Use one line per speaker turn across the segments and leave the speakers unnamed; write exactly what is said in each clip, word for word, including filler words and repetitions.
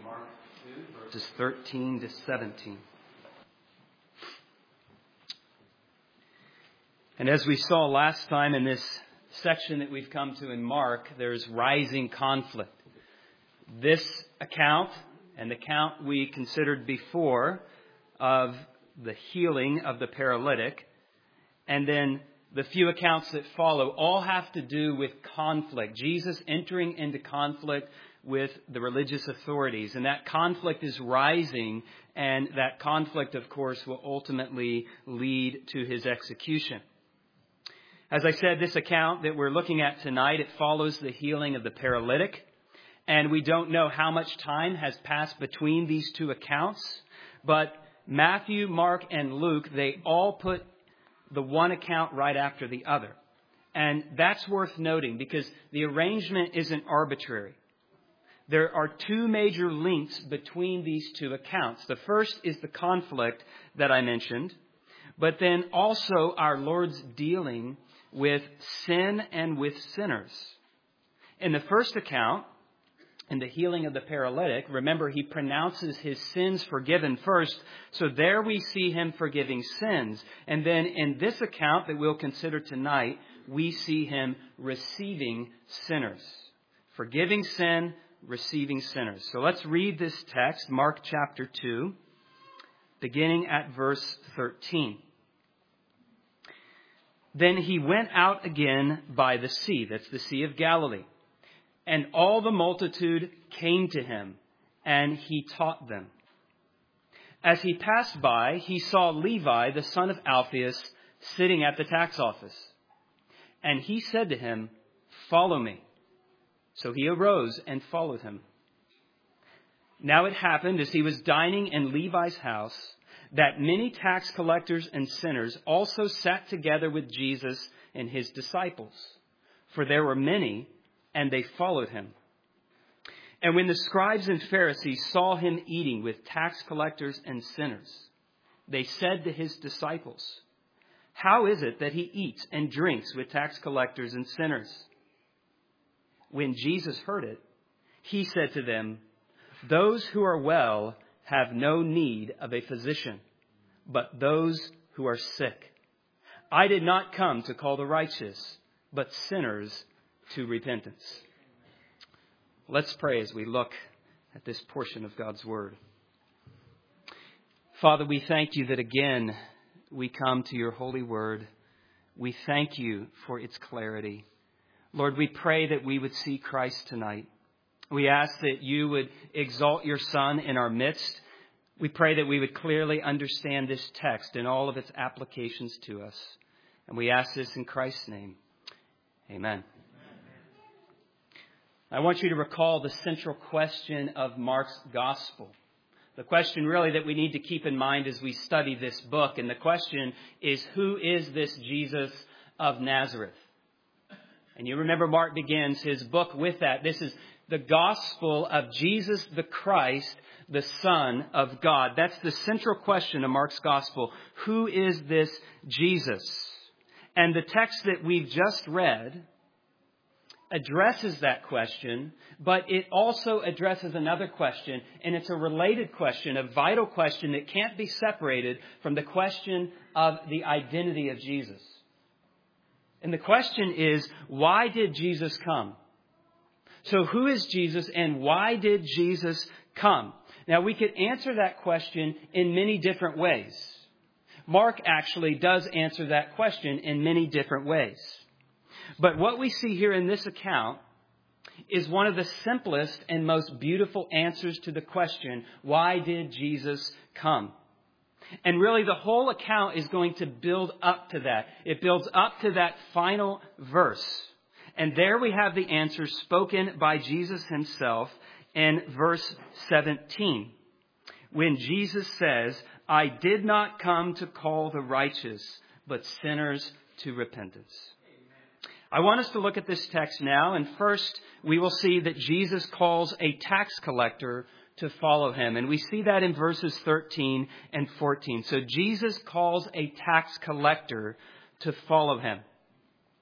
Mark two, verses thirteen to seventeen. And as we saw last time in this section that we've come to in Mark, there's rising conflict. This account and the account we considered before of the healing of the paralytic, and then the few accounts that follow, all have to do with conflict. Jesus entering into conflict with the religious authorities. And that conflict is rising, and that conflict, of course, will ultimately lead to his execution. As I said, this account that we're looking at tonight, it follows the healing of the paralytic. And we don't know how much time has passed between these two accounts. But Matthew, Mark, and Luke, they all put the one account right after the other. And that's worth noting because the arrangement isn't arbitrary. There are two major links between these two accounts. The first is the conflict that I mentioned, but then also our Lord's dealing with sin and with sinners. In the first account, in the healing of the paralytic, remember, he pronounces his sins forgiven first. So there we see him forgiving sins. And then in this account that we'll consider tonight, we see him receiving sinners. Forgiving sin, receiving sinners. So let's read this text, Mark chapter two, beginning at verse thirteen. Then he went out again by the sea. That's the Sea of Galilee. And all the multitude came to him, and he taught them. As he passed by, he saw Levi, the son of Alphaeus, sitting at the tax office. And he said to him, "Follow me." So he arose and followed him. Now it happened, as he was dining in Levi's house, that many tax collectors and sinners also sat together with Jesus and his disciples. For there were many, and they followed him. And when the scribes and Pharisees saw him eating with tax collectors and sinners, they said to his disciples, "How is it that he eats and drinks with tax collectors and sinners?" When Jesus heard it, he said to them, "Those who are well have no need of a physician, but those who are sick. I did not come to call the righteous, but sinners to repentance." Let's pray as we look at this portion of God's Word. Father, we thank you that again we come to your holy Word. We thank you for its clarity. Lord, we pray that we would see Christ tonight. We ask that you would exalt your Son in our midst. We pray that we would clearly understand this text and all of its applications to us. And we ask this in Christ's name. Amen. I want you to recall the central question of Mark's gospel. The question really that we need to keep in mind as we study this book. And the question is, who is this Jesus of Nazareth? And you remember Mark begins his book with that. This is the gospel of Jesus the Christ, the Son of God. That's the central question of Mark's gospel. Who is this Jesus? And the text that we've just read addresses that question, but it also addresses another question, and it's a related question, a vital question that can't be separated from the question of the identity of Jesus. And the question is, why did Jesus come? So who is Jesus and why did Jesus come? Now, we could answer that question in many different ways. Mark actually does answer that question in many different ways. But what we see here in this account is one of the simplest and most beautiful answers to the question, why did Jesus come? And really the whole account is going to build up to that. It builds up to that final verse. And there we have the answer spoken by Jesus himself in verse seventeen. When Jesus says, "I did not come to call the righteous, but sinners to repentance." I want us to look at this text now. And first, we will see that Jesus calls a tax collector to follow him. And we see that in verses thirteen and fourteen. So Jesus calls a tax collector to follow him.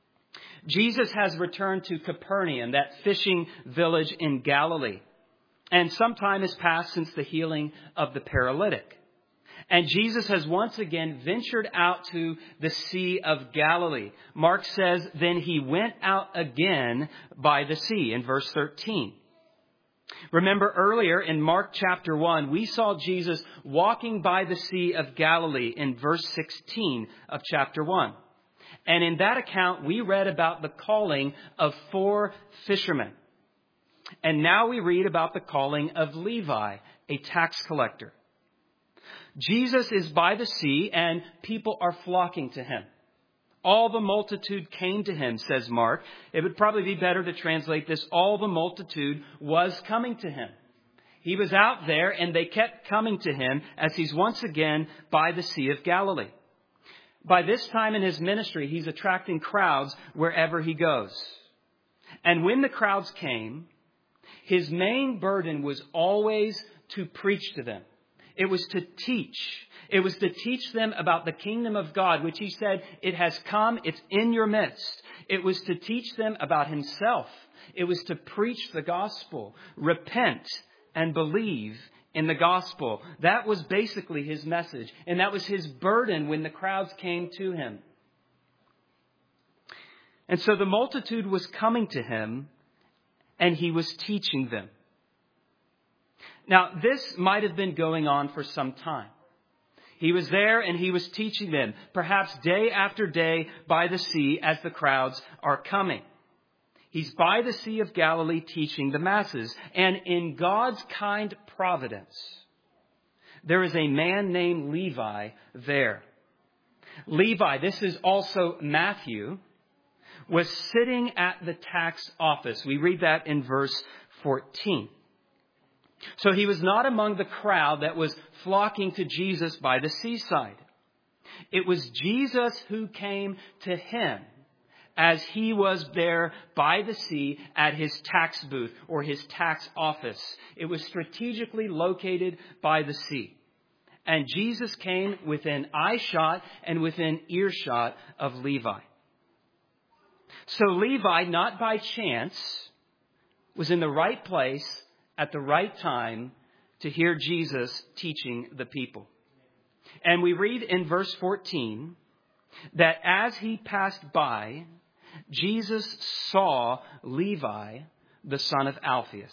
Jesus has returned to Capernaum, that fishing village in Galilee. And some time has passed since the healing of the paralytic. And Jesus has once again ventured out to the Sea of Galilee. Mark says, then he went out again by the sea in verse thirteen. Remember earlier in Mark chapter one, we saw Jesus walking by the Sea of Galilee in verse sixteen of chapter one. And in that account, we read about the calling of four fishermen. And now we read about the calling of Levi, a tax collector. Jesus is by the sea and people are flocking to him. All the multitude came to him, says Mark. It would probably be better to translate this, all the multitude was coming to him. He was out there and they kept coming to him as he's once again by the Sea of Galilee. By this time in his ministry, he's attracting crowds wherever he goes. And when the crowds came, his main burden was always to preach to them. It was to teach. It was to teach them about the kingdom of God, which he said, it has come, it's in your midst. It was to teach them about himself. It was to preach the gospel, repent and believe in the gospel. That was basically his message. And that was his burden when the crowds came to him. And so the multitude was coming to him and he was teaching them. Now, this might have been going on for some time. He was there and he was teaching them, perhaps day after day by the sea as the crowds are coming. He's by the Sea of Galilee teaching the masses. And in God's kind providence, there is a man named Levi there. Levi, this is also Matthew, was sitting at the tax office. We read that in verse fourteen. So he was not among the crowd that was flocking to Jesus by the seaside. It was Jesus who came to him as he was there by the sea at his tax booth or his tax office. It was strategically located by the sea. And Jesus came within eyeshot and within earshot of Levi. So Levi, not by chance, was in the right place at the right time to hear Jesus teaching the people. And we read in verse fourteen that as he passed by, Jesus saw Levi, the son of Alphaeus.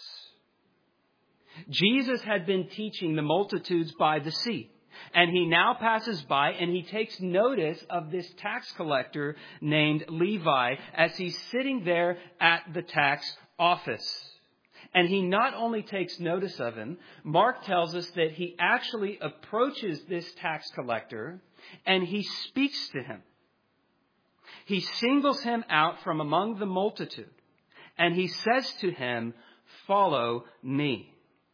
Jesus had been teaching the multitudes by the sea. And he now passes by and he takes notice of this tax collector named Levi as he's sitting there at the tax office. And he not only takes notice of him, Mark tells us that he actually approaches this tax collector and he speaks to him. He singles him out from among the multitude and he says to him, "Follow me."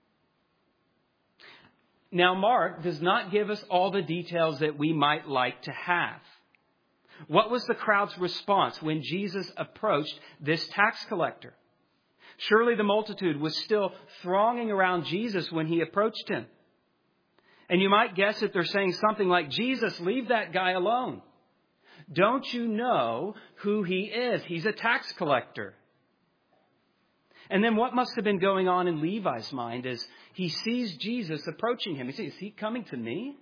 Now, Mark does not give us all the details that we might like to have. What was the crowd's response when Jesus approached this tax collector? Surely the multitude was still thronging around Jesus when he approached him. And you might guess that they're saying something like, "Jesus, leave that guy alone. Don't you know who he is? He's a tax collector." And then what must have been going on in Levi's mind as he sees Jesus approaching him? He says, "Is he coming to me?"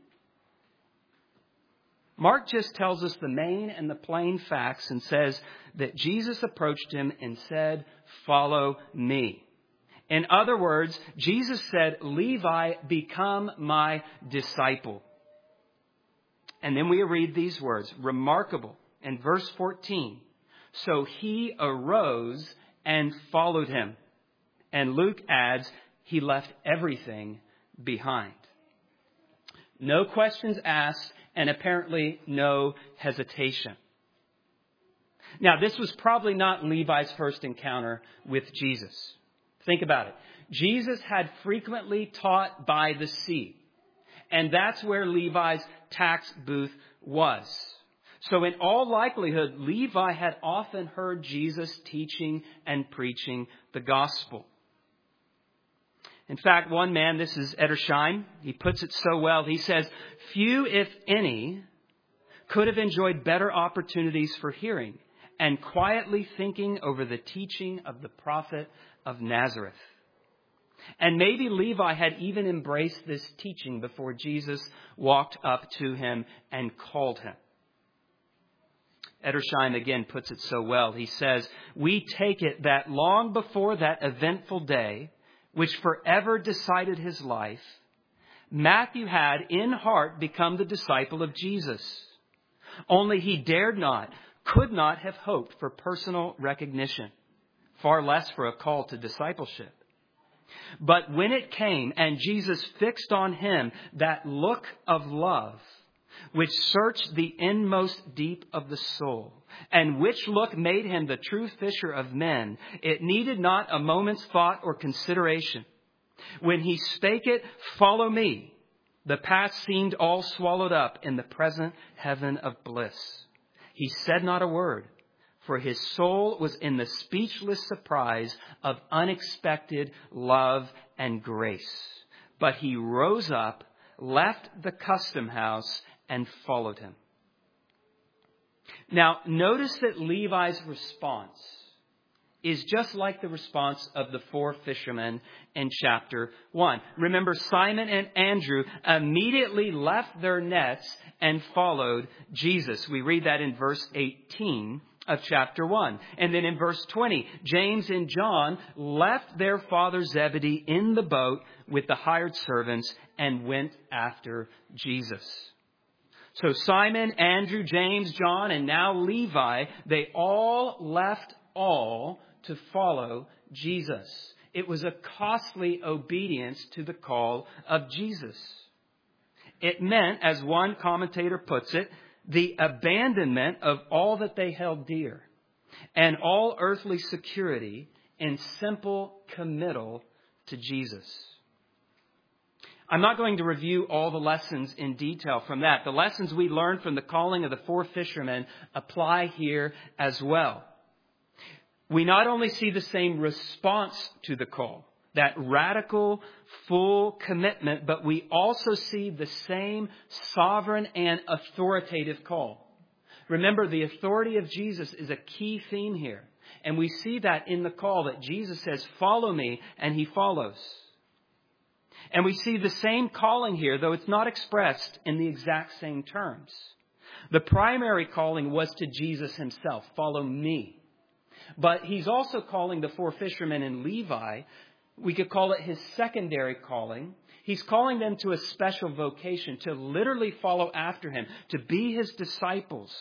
Mark just tells us the main and the plain facts and says that Jesus approached him and said, "Follow me." In other words, Jesus said, "Levi, become my disciple." And then we read these words, remarkable, in verse fourteen. So he arose and followed him. And Luke adds, he left everything behind. No questions asked and apparently no hesitation. Now, this was probably not Levi's first encounter with Jesus. Think about it. Jesus had frequently taught by the sea. And that's where Levi's tax booth was. So in all likelihood, Levi had often heard Jesus teaching and preaching the gospel. In fact, one man, this is Edersheim, he puts it so well. He says, "Few, if any, could have enjoyed better opportunities for hearing and quietly thinking over the teaching of the prophet of Nazareth." And maybe Levi had even embraced this teaching before Jesus walked up to him and called him. Edersheim again puts it so well. He says, "We take it that long before that eventful day, which forever decided his life, Matthew had in heart become the disciple of Jesus. Only he dared not, could not have hoped for personal recognition, far less for a call to discipleship. But when it came and Jesus fixed on him that look of love, which searched the inmost deep of the soul, and which look made him the true fisher of men, it needed not a moment's thought or consideration. When he spake it, 'Follow me,' the past seemed all swallowed up in the present heaven of bliss. He said not a word, for his soul was in the speechless surprise of unexpected love and grace. But he rose up, left the custom house, and followed him." Now, notice that Levi's response is just like the response of the four fishermen in chapter one. Remember, Simon and Andrew immediately left their nets and followed Jesus. We read that in verse eighteen of chapter one. And then in verse twenty, James and John left their father Zebedee in the boat with the hired servants and went after Jesus. So Simon, Andrew, James, John, and now Levi, they all left all to follow Jesus. It was a costly obedience to the call of Jesus. It meant, as one commentator puts it, the abandonment of all that they held dear and all earthly security in simple committal to Jesus. I'm not going to review all the lessons in detail from that. The lessons we learned from the calling of the four fishermen apply here as well. We not only see the same response to the call, that radical, full commitment, but we also see the same sovereign and authoritative call. Remember, the authority of Jesus is a key theme here. And we see that in the call that Jesus says, "Follow me," and he follows. And we see the same calling here, though it's not expressed in the exact same terms. The primary calling was to Jesus himself, "Follow me." But he's also calling the four fishermen and Levi. We could call it his secondary calling. He's calling them to a special vocation, to literally follow after him, to be his disciples.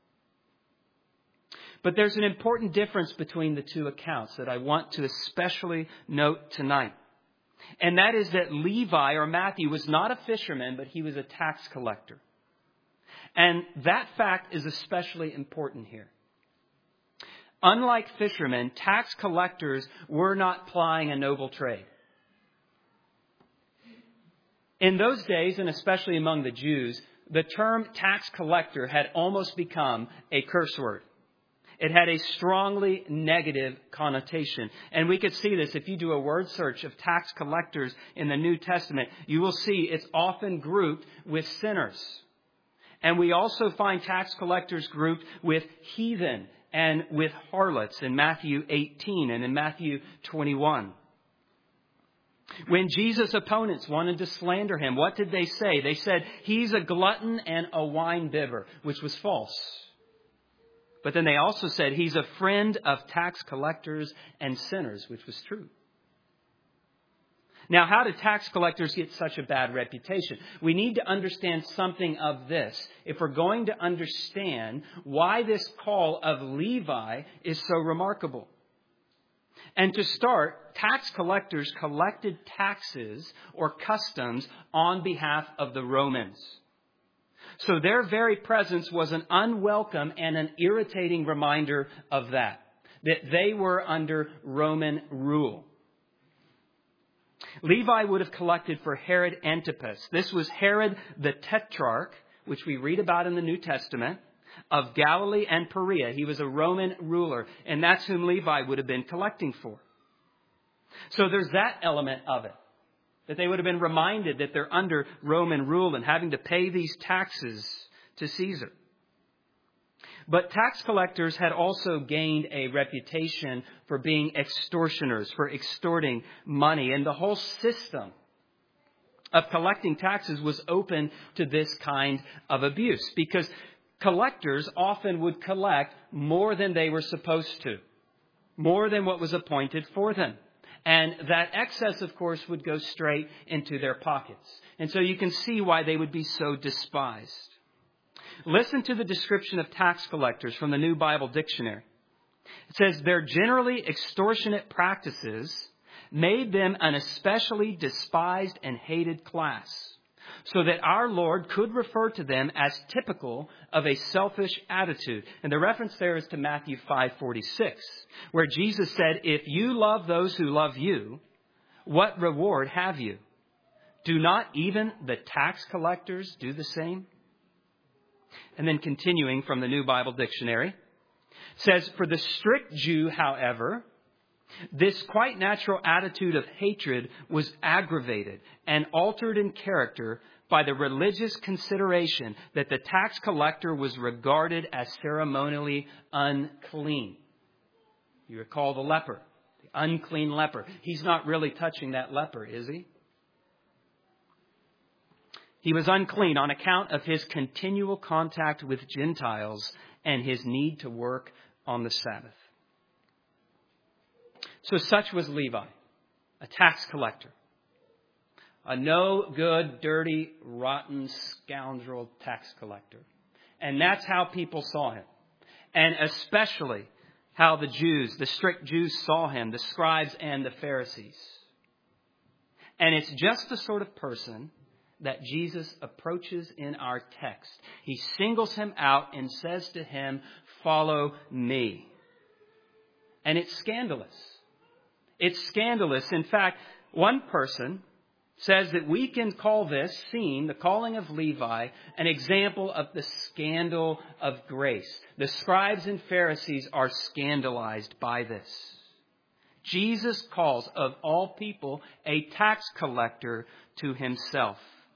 But there's an important difference between the two accounts that I want to especially note tonight. And that is that Levi, or Matthew, was not a fisherman, but he was a tax collector. And that fact is especially important here. Unlike fishermen, tax collectors were not plying a noble trade. In those days, and especially among the Jews, the term tax collector had almost become a curse word. It had a strongly negative connotation. And we could see this if you do a word search of tax collectors in the New Testament. You will see it's often grouped with sinners. And we also find tax collectors grouped with heathen and with harlots in Matthew eighteen and in Matthew twenty-one. When Jesus' opponents wanted to slander him, what did they say? They said, "He's a glutton and a wine bibber," which was false. But then they also said, "He's a friend of tax collectors and sinners," which was true. Now, how did tax collectors get such a bad reputation? We need to understand something of this if we're going to understand why this call of Levi is so remarkable. And to start, tax collectors collected taxes or customs on behalf of the Romans. So their very presence was an unwelcome and an irritating reminder of that, that they were under Roman rule. Levi would have collected for Herod Antipas. This was Herod the Tetrarch, which we read about in the New Testament, of Galilee and Perea. He was a Roman ruler, and that's whom Levi would have been collecting for. So there's that element of it, that they would have been reminded that they're under Roman rule and having to pay these taxes to Caesar. But tax collectors had also gained a reputation for being extortioners, for extorting money. And the whole system of collecting taxes was open to this kind of abuse, because collectors often would collect more than they were supposed to, more than what was appointed for them. And that excess, of course, would go straight into their pockets. And so you can see why they would be so despised. Listen to the description of tax collectors from the New Bible Dictionary. It says, their generally extortionate practices made them an especially despised and hated class, so that our Lord could refer to them as typical of a selfish attitude. And the reference there is to Matthew five forty-six, where Jesus said, if you love those who love you, what reward have you? Do not even the tax collectors do the same? And then continuing from the New Bible Dictionary, it says, for the strict Jew, however, this quite natural attitude of hatred was aggravated and altered in character by the religious consideration that the tax collector was regarded as ceremonially unclean. You recall the leper, the unclean leper. He's not really touching that leper, is he? He was unclean on account of his continual contact with Gentiles and his need to work on the Sabbath. So such was Levi, a tax collector, a no good, dirty, rotten, scoundrel tax collector. And that's how people saw him. And especially how the Jews, the strict Jews saw him, the scribes and the Pharisees. And it's just the sort of person that Jesus approaches in our text. He singles him out and says to him, follow me. And it's scandalous. It's scandalous. In fact, one person says that we can call this scene, the calling of Levi, an example of the scandal of grace. The scribes and Pharisees are scandalized by this. Jesus calls, of all people, a tax collector to himself.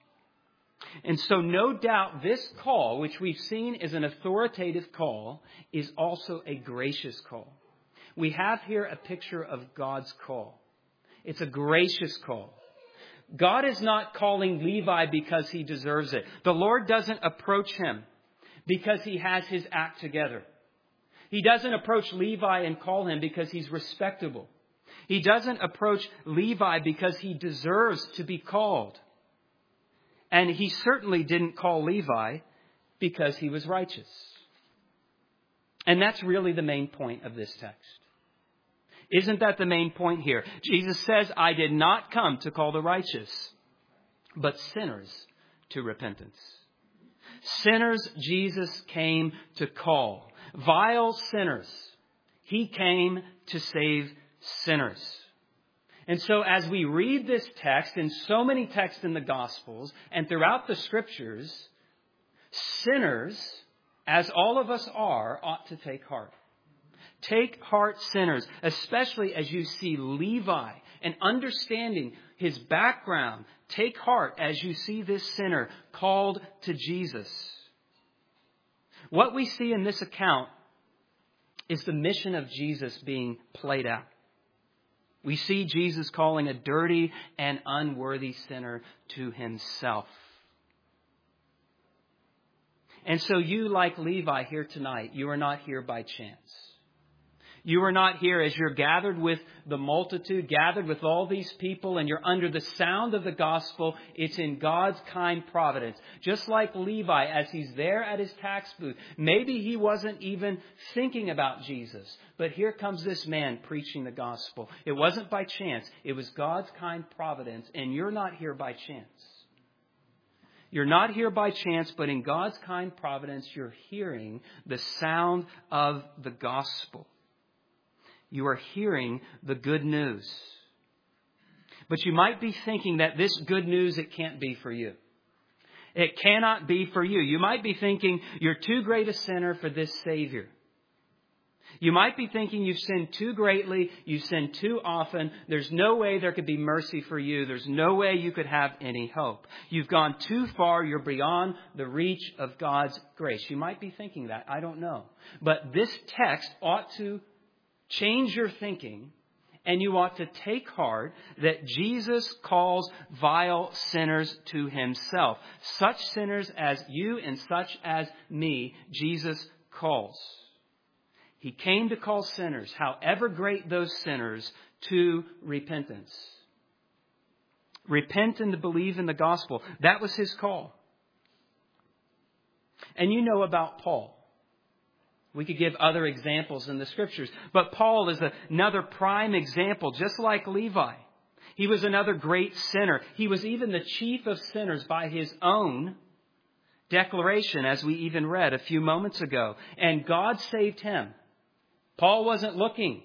And so no doubt this call, which we've seen is an authoritative call, is also a gracious call. We have here a picture of God's call. It's a gracious call. God is not calling Levi because he deserves it. The Lord doesn't approach him because he has his act together. He doesn't approach Levi and call him because he's respectable. He doesn't approach Levi because he deserves to be called. And he certainly didn't call Levi because he was righteous. And that's really the main point of this text. Isn't that the main point here? Jesus says, I did not come to call the righteous, but sinners to repentance. Sinners Jesus came to call. Vile sinners. He came to save sinners. And so as we read this text, in so many texts in the Gospels and throughout the Scriptures, sinners, as all of us are, ought to take heart. Take heart, sinners, especially as you see Levi and understanding his background. Take heart as you see this sinner called to Jesus. What we see in this account is the mission of Jesus being played out. We see Jesus calling a dirty and unworthy sinner to himself. And so you, like Levi here tonight, you are not here by chance. You are not here as you're gathered with the multitude, gathered with all these people, and you're under the sound of the gospel. It's in God's kind providence. Just like Levi, as he's there at his tax booth, maybe he wasn't even thinking about Jesus. But here comes this man preaching the gospel. It wasn't by chance. It was God's kind providence, and you're not here by chance. You're not here by chance, but in God's kind providence, you're hearing the sound of the gospel. You are hearing the good news. But you might be thinking that this good news, it can't be for you. It cannot be for you. You might be thinking you're too great a sinner for this Savior. You might be thinking you've sinned too greatly, you've sinned too often, there's no way there could be mercy for you, there's no way you could have any hope. You've gone too far, you're beyond the reach of God's grace. You might be thinking that, I don't know. But this text ought to change your thinking, and you ought to take heart that Jesus calls vile sinners to himself. Such sinners as you and such as me, Jesus calls. He came to call sinners, however great those sinners, to repentance. Repent and to believe in the gospel. That was his call. And you know about Paul. We could give other examples in the scriptures. But Paul is another prime example, just like Levi. He was another great sinner. He was even the chief of sinners by his own declaration, as we even read a few moments ago. And God saved him. Paul wasn't looking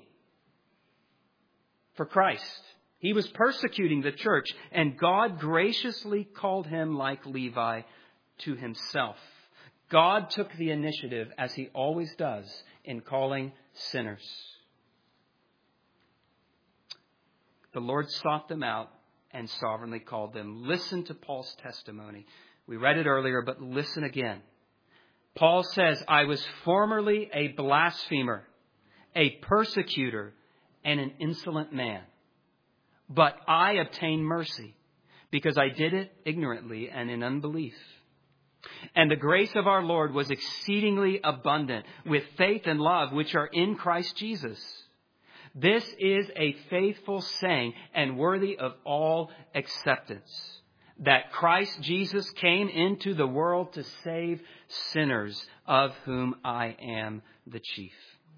for Christ. He was persecuting the church, and God graciously called him, like Levi, to himself. God took the initiative, as he always does, in calling sinners. The Lord sought them out and sovereignly called them. Listen to Paul's testimony. We read it earlier, but listen again. Paul says, I was formerly a blasphemer, a persecutor, and an insolent man. But I obtained mercy because I did it ignorantly and in unbelief. And the grace of our Lord was exceedingly abundant with faith and love which are in Christ Jesus. This is a faithful saying and worthy of all acceptance, that Christ Jesus came into the world to save sinners, of whom I am the chief.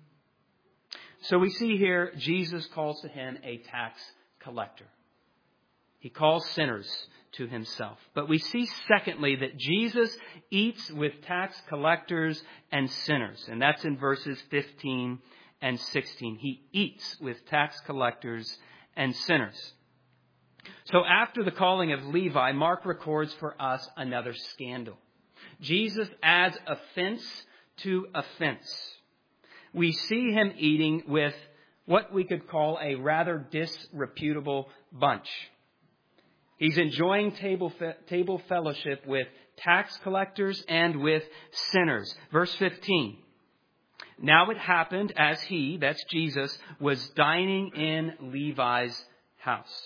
So we see here Jesus calls to him a tax collector. He calls sinners to himself. But we see, secondly, that Jesus eats with tax collectors and sinners. And that's in verses fifteen and sixteen. He eats with tax collectors and sinners. So after the calling of Levi, Mark records for us another scandal. Jesus adds offense to offense. We see him eating with what we could call a rather disreputable bunch. He's enjoying table, fe- table fellowship with tax collectors and with sinners. Verse fifteen. Now it happened as he, that's Jesus, was dining in Levi's house.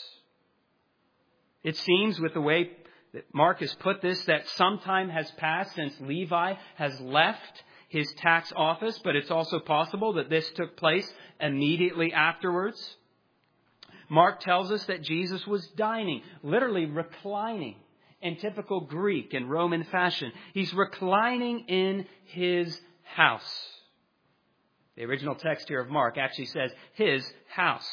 It seems, with the way that Mark has put this, that some time has passed since Levi has left his tax office, but it's also possible that this took place immediately afterwards. Mark tells us that Jesus was dining, literally reclining, in typical Greek and Roman fashion. He's reclining in his house. The original text here of Mark actually says his house.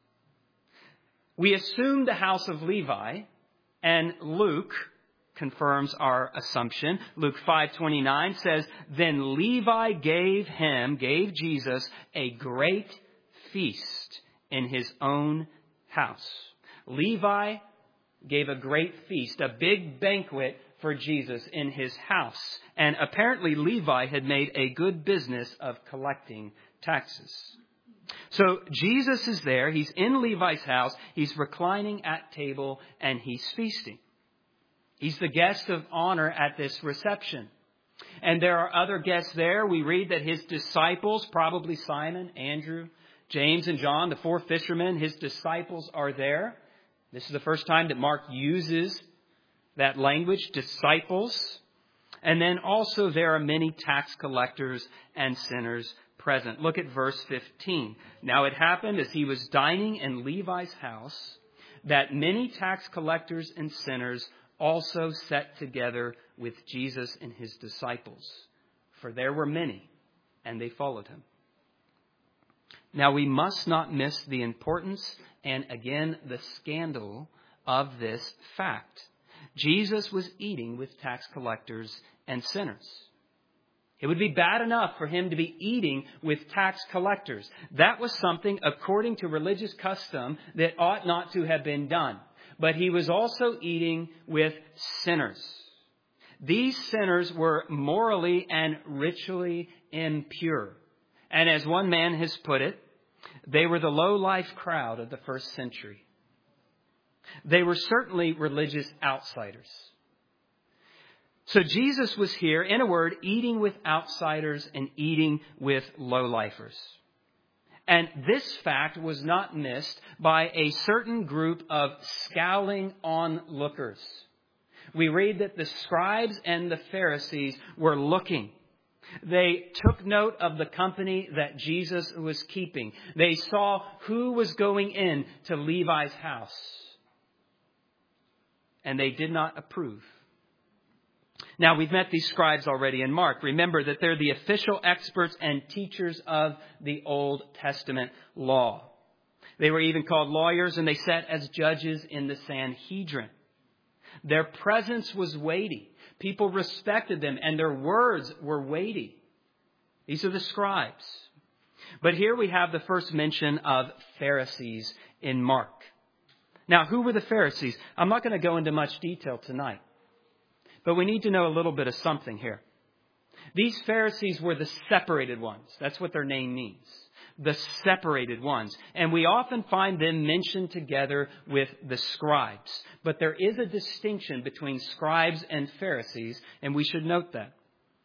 We assume the house of Levi, and Luke confirms our assumption. Luke five twenty-nine says, Then Levi gave him, gave Jesus, a great feast in his own house. Levi gave a great feast, a big banquet for Jesus in his house. And apparently Levi had made a good business of collecting taxes. So Jesus is there. He's in Levi's house. He's reclining at table and he's feasting. He's the guest of honor at this reception. And there are other guests there. We read that his disciples, probably Simon, Andrew, James, and John, the four fishermen, his disciples are there. This is the first time that Mark uses that language, disciples. And then also there are many tax collectors and sinners present. Look at verse fifteen. Now it happened as he was dining in Levi's house that many tax collectors and sinners also sat together with Jesus and his disciples. For there were many, and they followed him. Now we must not miss the importance and again the scandal of this fact. Jesus was eating with tax collectors and sinners. It would be bad enough for him to be eating with tax collectors. That was something, according to religious custom, that ought not to have been done. But he was also eating with sinners. These sinners were morally and ritually impure. And as one man has put it, they were the low-life crowd of the first century. They were certainly religious outsiders. So Jesus was here, in a word, eating with outsiders and eating with low-lifers. And this fact was not missed by a certain group of scowling onlookers. We read that the scribes and the Pharisees were looking. They took note of the company that Jesus was keeping. They saw who was going in to Levi's house. And they did not approve. Now, we've met these scribes already in Mark. Remember that they're the official experts and teachers of the Old Testament law. They were even called lawyers, and they sat as judges in the Sanhedrin. Their presence was weighty. People respected them, and their words were weighty. These are the scribes. But here we have the first mention of Pharisees in Mark. Now, who were the Pharisees? I'm not going to go into much detail tonight. But we need to know a little bit of something here. These Pharisees were the separated ones. That's what their name means. The separated ones. And we often find them mentioned together with the scribes. But there is a distinction between scribes and Pharisees, and we should note that.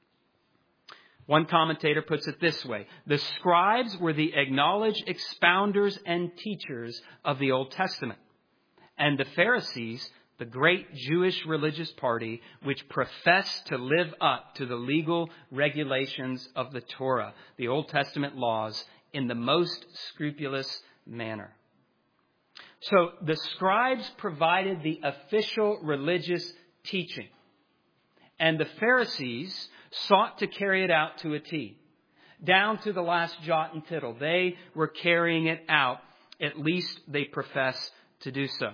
One commentator puts it this way. The scribes were the acknowledged expounders and teachers of the Old Testament. And the Pharisees, the great Jewish religious party, which professed to live up to the legal regulations of the Torah, the Old Testament laws, in the most scrupulous manner. So the scribes provided the official religious teaching, and the Pharisees sought to carry it out to a T, down to the last jot and tittle. They were carrying it out. At least they profess to do so.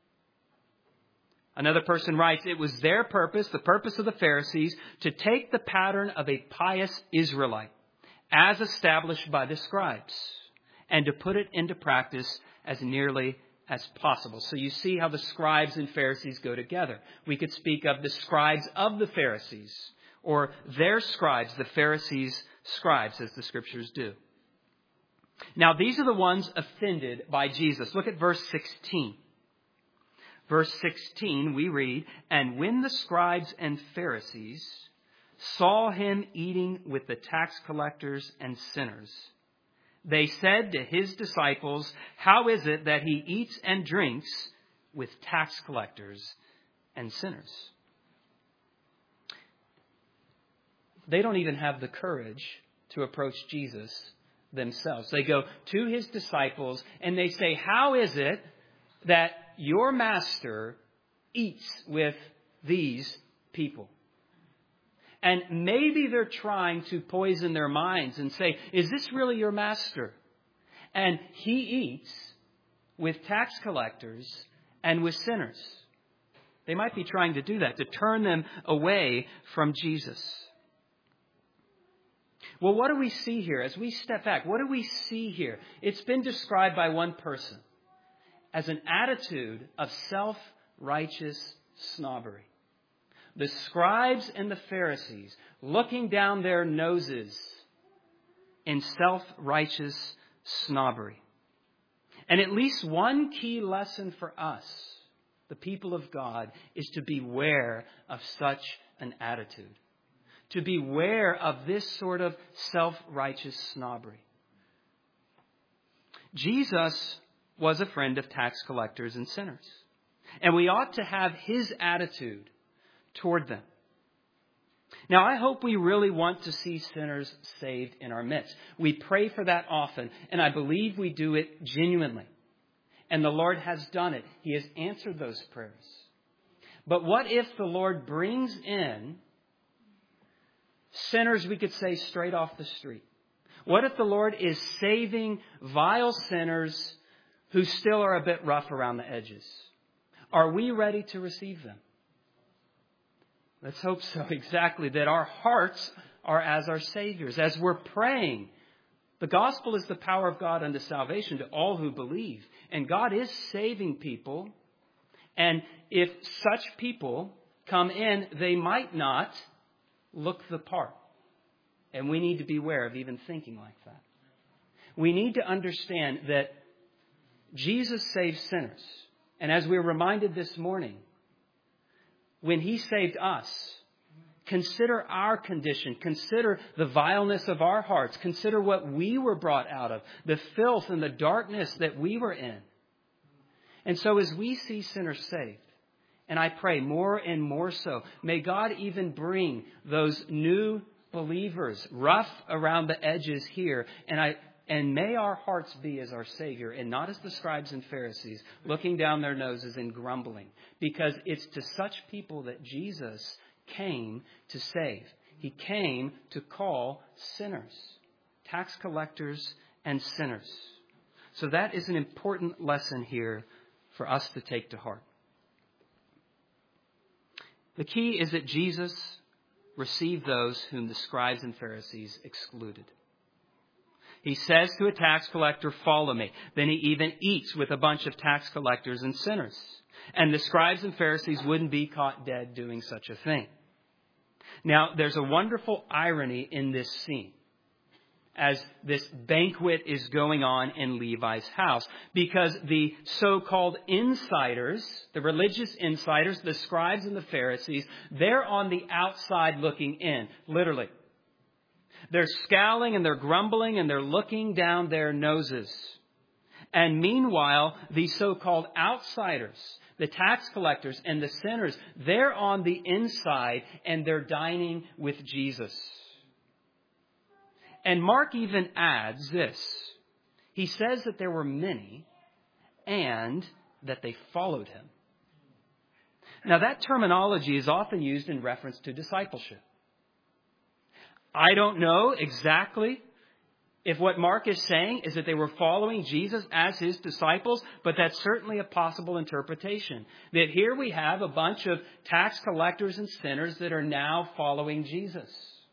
Another person writes, it was their purpose, the purpose of the Pharisees, to take the pattern of a pious Israelite, as established by the scribes, and to put it into practice as nearly as possible. So you see how the scribes and Pharisees go together. We could speak of the scribes of the Pharisees, or their scribes, the Pharisees' scribes, as the scriptures do. Now, these are the ones offended by Jesus. Look at verse sixteen. Verse sixteen, we read, and when the scribes and Pharisees saw him eating with the tax collectors and sinners, they said to his disciples, how is it that he eats and drinks with tax collectors and sinners? They don't even have the courage to approach Jesus themselves. They go to his disciples and they say, how is it that your master eats with these people? And maybe they're trying to poison their minds and say, is this really your master? And he eats with tax collectors and with sinners. They might be trying to do that, to turn them away from Jesus. Well, what do we see here? As we step back, what do we see here? It's been described by one person as an attitude of self-righteous snobbery. The scribes and the Pharisees looking down their noses in self-righteous snobbery. And at least one key lesson for us, the people of God, is to beware of such an attitude. To beware of this sort of self-righteous snobbery. Jesus was a friend of tax collectors and sinners. And we ought to have his attitude toward them. Now, I hope we really want to see sinners saved in our midst. We pray for that often, and I believe we do it genuinely. And the Lord has done it. He has answered those prayers. But what if the Lord brings in sinners, we could say, straight off the street? What if the Lord is saving vile sinners who still are a bit rough around the edges? Are we ready to receive them? Let's hope so, exactly, that our hearts are as our Savior's. As we're praying, the gospel is the power of God unto salvation to all who believe. And God is saving people. And if such people come in, they might not look the part. And we need to beware of even thinking like that. We need to understand that Jesus saves sinners. And as we were reminded this morning, when He saved us, consider our condition. Consider the vileness of our hearts. Consider what we were brought out of, the filth and the darkness that we were in. And so as we see sinners saved, and I pray more and more so, may God even bring those new believers rough around the edges here. And I and may our hearts be as our Savior and not as the scribes and Pharisees, looking down their noses and grumbling. Because it's to such people that Jesus came to save. He came to call sinners, tax collectors and sinners. So that is an important lesson here for us to take to heart. The key is that Jesus received those whom the scribes and Pharisees excluded. He says to a tax collector, "Follow me." Then he even eats with a bunch of tax collectors and sinners. And the scribes and Pharisees wouldn't be caught dead doing such a thing. Now, there's a wonderful irony in this scene as this banquet is going on in Levi's house, because the so-called insiders, the religious insiders, the scribes and the Pharisees, they're on the outside looking in, literally. They're scowling and they're grumbling and they're looking down their noses. And meanwhile, the so-called outsiders, the tax collectors and the sinners, they're on the inside and they're dining with Jesus. And Mark even adds this. He says that there were many and that they followed him. Now, that terminology is often used in reference to discipleship. I don't know exactly if what Mark is saying is that they were following Jesus as his disciples, but that's certainly a possible interpretation. That here we have a bunch of tax collectors and sinners that are now following Jesus.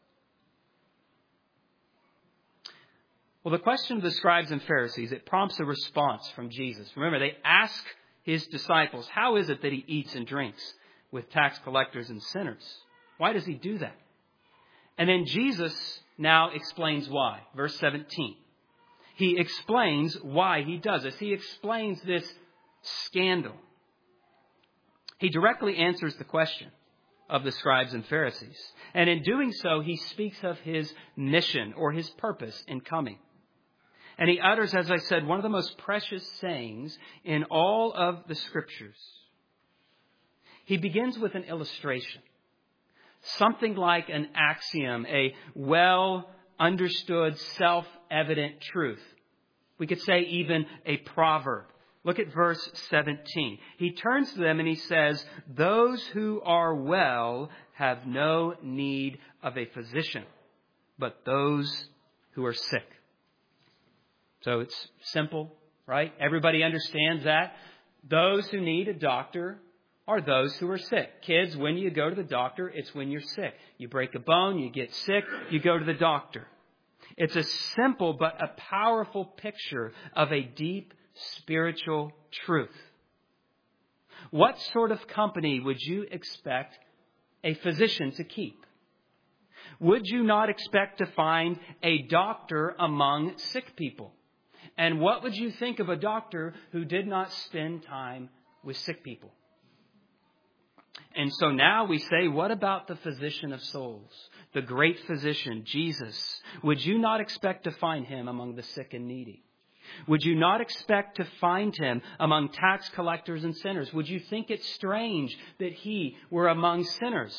Well, the question of the scribes and Pharisees, it prompts a response from Jesus. Remember, they ask his disciples, how is it that he eats and drinks with tax collectors and sinners? Why does he do that? And then Jesus now explains why. Verse seventeen. He explains why he does this. He explains this scandal. He directly answers the question of the scribes and Pharisees. And in doing so, he speaks of his mission or his purpose in coming. And he utters, as I said, one of the most precious sayings in all of the Scriptures. He begins with an illustration. Something like an axiom, a well-understood, self-evident truth. We could say even a proverb. Look at verse seventeen. He turns to them and he says, "Those who are well have no need of a physician, but those who are sick." So it's simple, right? Everybody understands that. Those who need a doctor are those who are sick. Kids, when you go to the doctor, it's when you're sick. You break a bone, you get sick, you go to the doctor. It's a simple but a powerful picture of a deep spiritual truth. What sort of company would you expect a physician to keep? Would you not expect to find a doctor among sick people? And what would you think of a doctor who did not spend time with sick people? And so now we say, what about the physician of souls, the great physician, Jesus? Would you not expect to find him among the sick and needy? Would you not expect to find him among tax collectors and sinners? Would you think it strange that he were among sinners?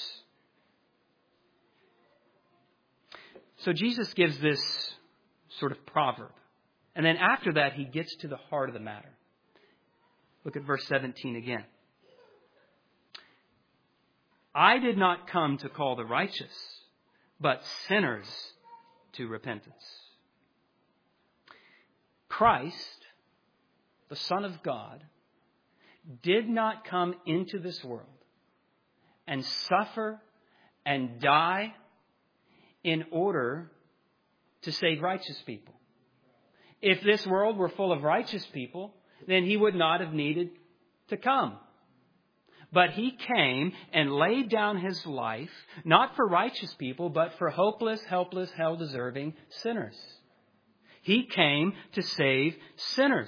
So Jesus gives this sort of proverb. And then after that, he gets to the heart of the matter. Look at verse seventeen again. "I did not come to call the righteous, but sinners to repentance." Christ, the Son of God, did not come into this world and suffer and die in order to save righteous people. If this world were full of righteous people, then he would not have needed to come. But he came and laid down his life, not for righteous people, but for hopeless, helpless, hell-deserving sinners. He came to save sinners.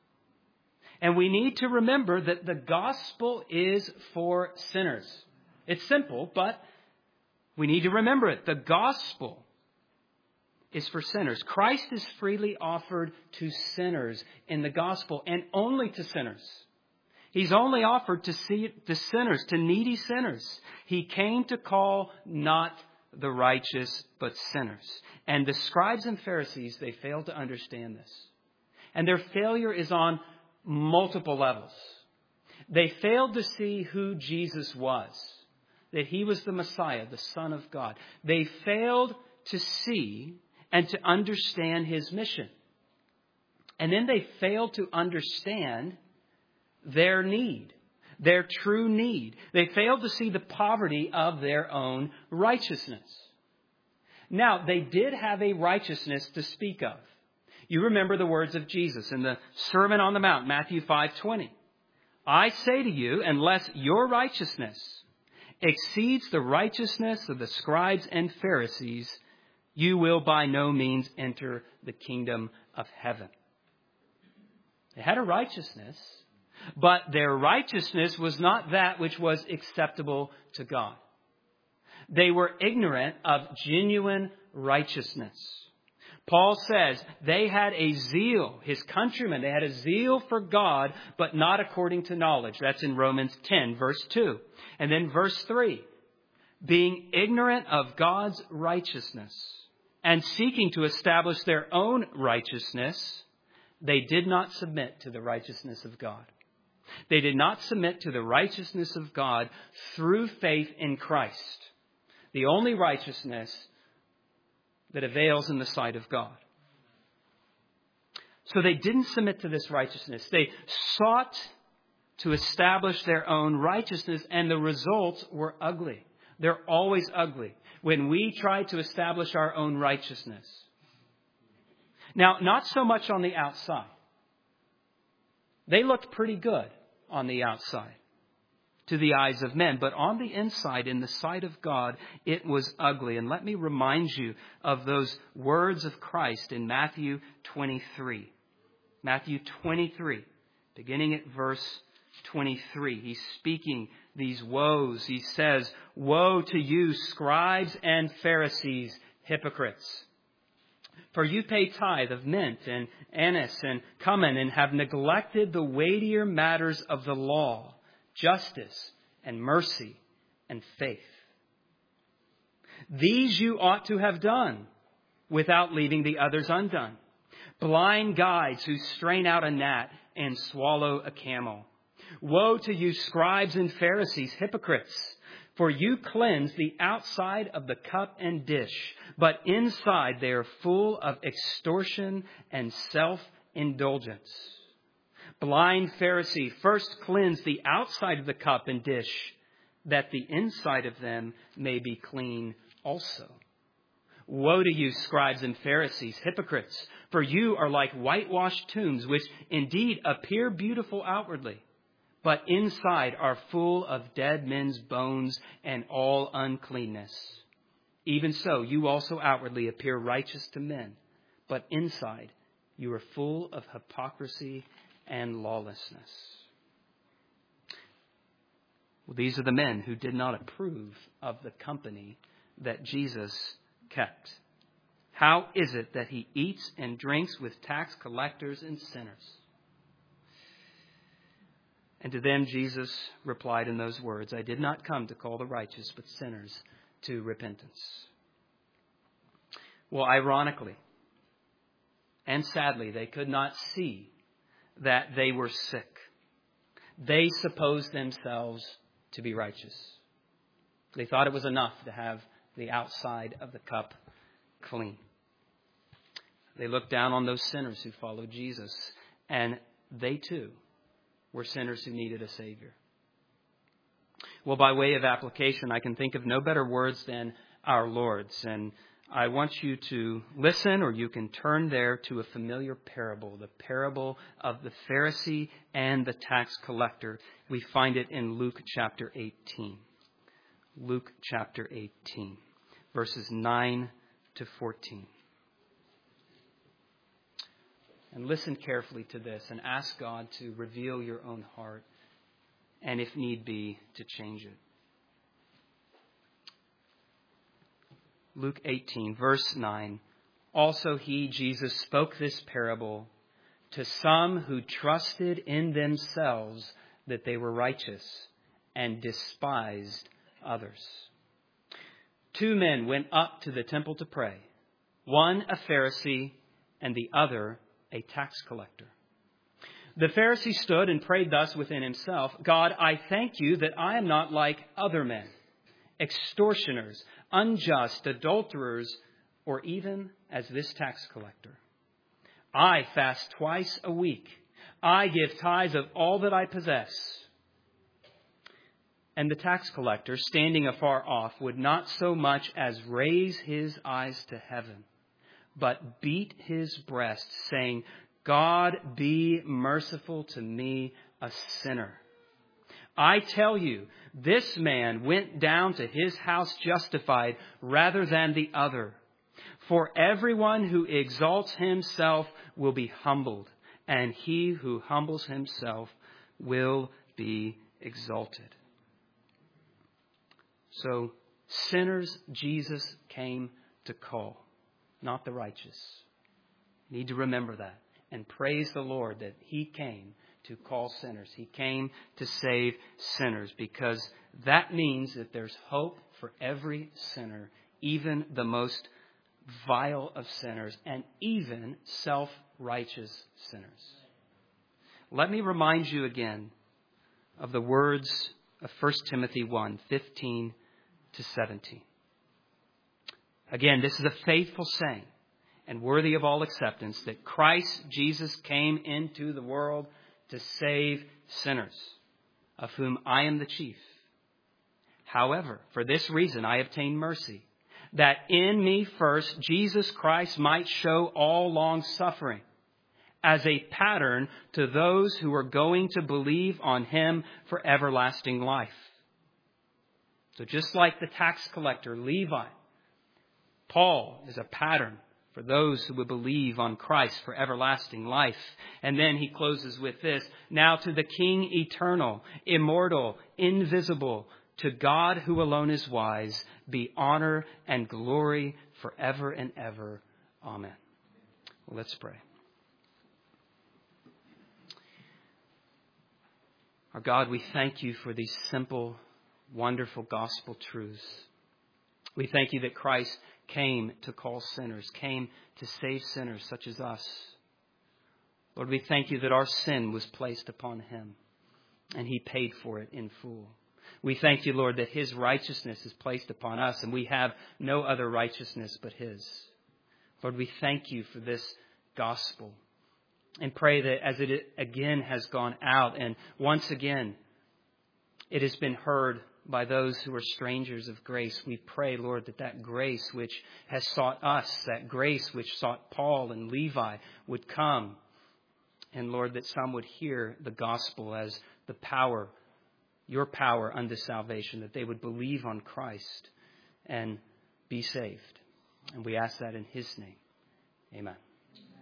And we need to remember that the gospel is for sinners. It's simple, but we need to remember it. The gospel is for sinners. Christ is freely offered to sinners in the gospel, and only to sinners. He's only offered to, see, to sinners, to needy sinners. He came to call not the righteous, but sinners. And the scribes and Pharisees, they failed to understand this. And their failure is on multiple levels. They failed to see who Jesus was, that he was the Messiah, the Son of God. They failed to see and to understand his mission. And then they failed to understand their need, their true need. They failed to see the poverty of their own righteousness. Now, they did have a righteousness to speak of. You remember the words of Jesus in the Sermon on the Mount, Matthew five twenty. I say to you, unless your righteousness exceeds the righteousness of the scribes and Pharisees, you will by no means enter the kingdom of heaven. They had a righteousness, but their righteousness was not that which was acceptable to God. They were ignorant of genuine righteousness. Paul says they had a zeal, his countrymen, they had a zeal for God, but not according to knowledge. That's in Romans ten, verse two. And then verse three, being ignorant of God's righteousness and seeking to establish their own righteousness, they did not submit to the righteousness of God. They did not submit to the righteousness of God through faith in Christ, the only righteousness that avails in the sight of God. So they didn't submit to this righteousness. They sought to establish their own righteousness, and the results were ugly. They're always ugly when we try to establish our own righteousness. Now, not so much on the outside. They looked pretty good on the outside to the eyes of men, but on the inside, in the sight of God, it was ugly. And let me remind you of those words of Christ in Matthew twenty-three. Matthew twenty-three, beginning at verse twenty-three. He's speaking these woes. He says, "Woe to you, scribes and Pharisees, hypocrites! For you pay tithe of mint and anise and cumin and have neglected the weightier matters of the law, justice and mercy and faith. These you ought to have done without leaving the others undone. Blind guides who strain out a gnat and swallow a camel. Woe to you, scribes and Pharisees, hypocrites! For you cleanse the outside of the cup and dish, but inside they are full of extortion and self-indulgence. Blind Pharisee, first cleanse the outside of the cup and dish, that the inside of them may be clean also. Woe to you, scribes and Pharisees, hypocrites! For you are like whitewashed tombs, which indeed appear beautiful outwardly, but inside are full of dead men's bones and all uncleanness. Even so, you also outwardly appear righteous to men, but inside you are full of hypocrisy and lawlessness." Well, these are the men who did not approve of the company that Jesus kept. How is it that he eats and drinks with tax collectors and sinners? And to them, Jesus replied in those words, "I did not come to call the righteous, but sinners to repentance." Well, ironically and sadly, they could not see that they were sick. They supposed themselves to be righteous. They thought it was enough to have the outside of the cup clean. They looked down on those sinners who followed Jesus, and they too were sinners who needed a Savior. Well, by way of application, I can think of no better words than our Lord's. And I want you to listen, or you can turn there to a familiar parable, the parable of the Pharisee and the tax collector. We find it in Luke chapter eighteen. Luke chapter eighteen, verses nine to fourteen. And listen carefully to this and ask God to reveal your own heart and, if need be, to change it. Luke eighteen, verse nine. Also he, Jesus, spoke this parable to some who trusted in themselves that they were righteous and despised others. Two men went up to the temple to pray, one a Pharisee and the other a tax collector. The Pharisee stood and prayed thus within himself, God, I thank you that I am not like other men, extortioners, unjust, adulterers, or even as this tax collector. I fast twice a week. I give tithes of all that I possess. And the tax collector, standing afar off, would not so much as raise his eyes to heaven, but beat his breast, saying, God, be merciful to me, a sinner. I tell you, this man went down to his house justified rather than the other. For everyone who exalts himself will be humbled, and he who humbles himself will be exalted. So, sinners Jesus came to call, not the righteous. You need to remember that and praise the Lord that he came to call sinners. He came to save sinners, because that means that there's hope for every sinner, even the most vile of sinners, and even self-righteous sinners. Let me remind you again of the words of First Timothy one, fifteen to seventeen. Again, this is a faithful saying and worthy of all acceptance, that Christ Jesus came into the world to save sinners, of whom I am the chief. However, for this reason I obtained mercy, that in me first Jesus Christ might show all long suffering as a pattern to those who are going to believe on him for everlasting life. So just like the tax collector, Levi, Paul is a pattern for those who would believe on Christ for everlasting life. And then he closes with this: now to the King eternal, immortal, invisible, to God who alone is wise, be honor and glory forever and ever. Amen. Well, let's pray. Our God, we thank you for these simple, wonderful gospel truths. We thank you that Christ came to call sinners, came to save sinners such as us. Lord, we thank you that our sin was placed upon him and he paid for it in full. We thank you, Lord, that his righteousness is placed upon us and we have no other righteousness but his. Lord, we thank you for this gospel and pray that as it again has gone out and once again it has been heard by those who are strangers of grace, we pray, Lord, that that grace which has sought us, that grace which sought Paul and Levi, would come. And Lord, that some would hear the gospel as the power, your power unto salvation, that they would believe on Christ and be saved. And we ask that in his name. Amen.